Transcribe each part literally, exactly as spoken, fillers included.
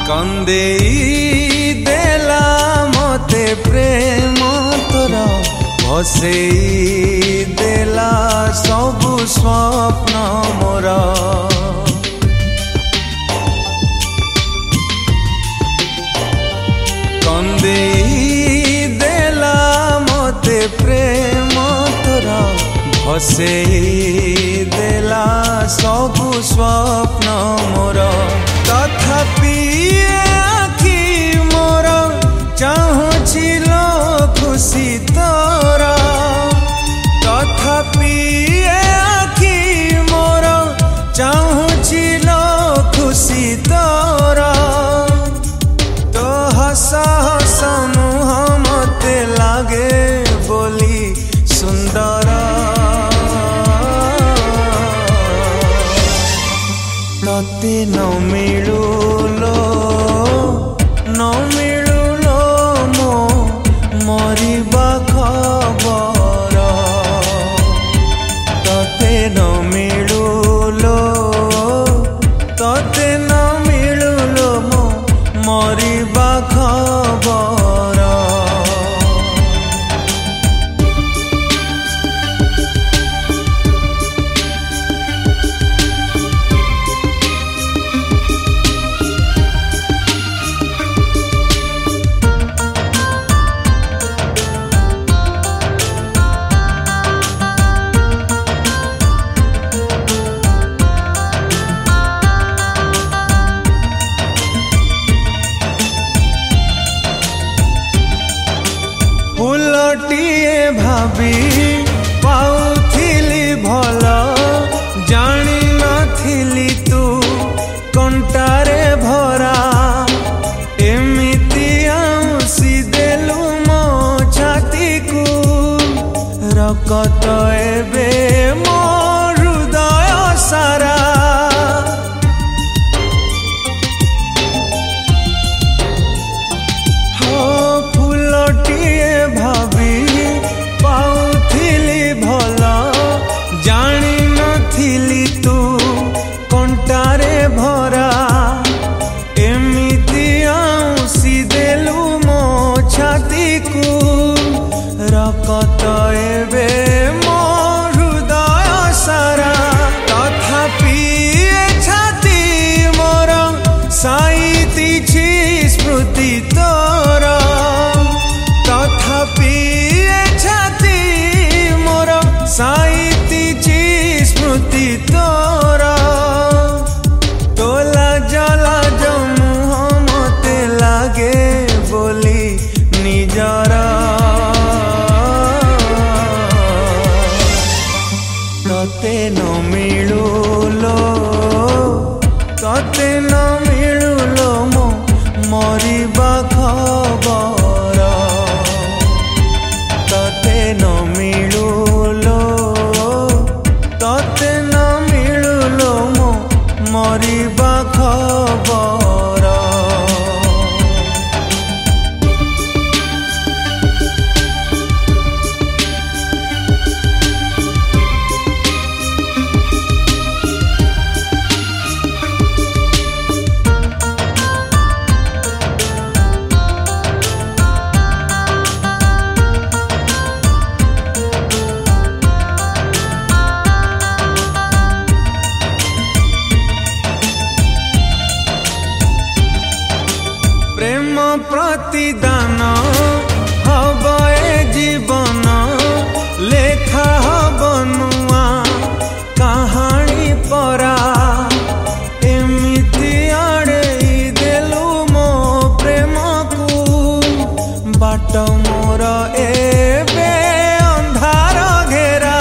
कंदेई देला मते प्रेम तोरा भसेई देला सबु स्वप्न मोरा कंदेई देला मते प्रेम तोरा भसेई देला सबु स्वप्न मोरा तथापि आखि मोर चाहुछिल खुशी तोरा तथापि आखि मोर चाहुछिल खुशी तोरा तो हस हस मुह मते लागे बोली सुंदर तते न मिलुलो न मिलुलो मो मरिबा खबर तते न मिलुलो तते न मिलुलो मो मरिबा खबर फूलटिए भाभी पाउथिली भल जानी नथिली तू कंटारे भरा एमिति आउसी देलु मो छाती को रकत एबे मो हृदय सारा हो फूलटिए भाभी पाउथिली भल जानी नथिली तू कंटारे भरा एमिति आउसी देलु मो छाती को रकत एबे मो हृदय सारा तथापि छाती मोर साइतिछि स्मृति तोरा तथापि छाती मोर साइतिछि स्मृति तोरा तोला जला मुह मते लागे बोली निजर तते न मिलुलो तते न मिलुलो मो मरिबा खबर तते न मिलुलो तते न मिलुलो मो मरिबा खबर प्रेम प्रतिदान हब ए जीवन लेखा हब नुआ कहानी परा एमिति आड़ेई देलु मो प्रेम को बाट मोर एबे अंधार घेरा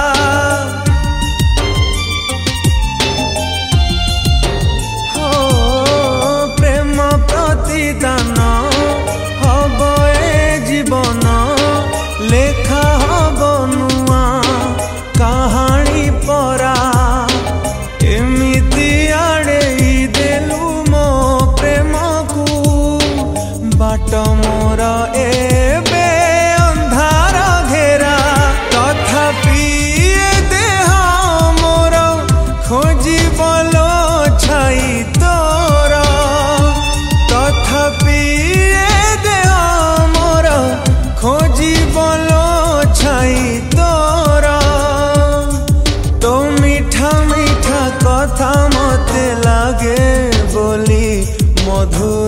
हो प्रेम प्रतिदान हब ए जीवन लेखा हब नुआ कहानी परा एमिति आड़ेई देलु मो प्रेम को बाट मोर एबे अंधार घेरा तथापि देह मोर खोजी बलो छाई तोरा ମଧୁ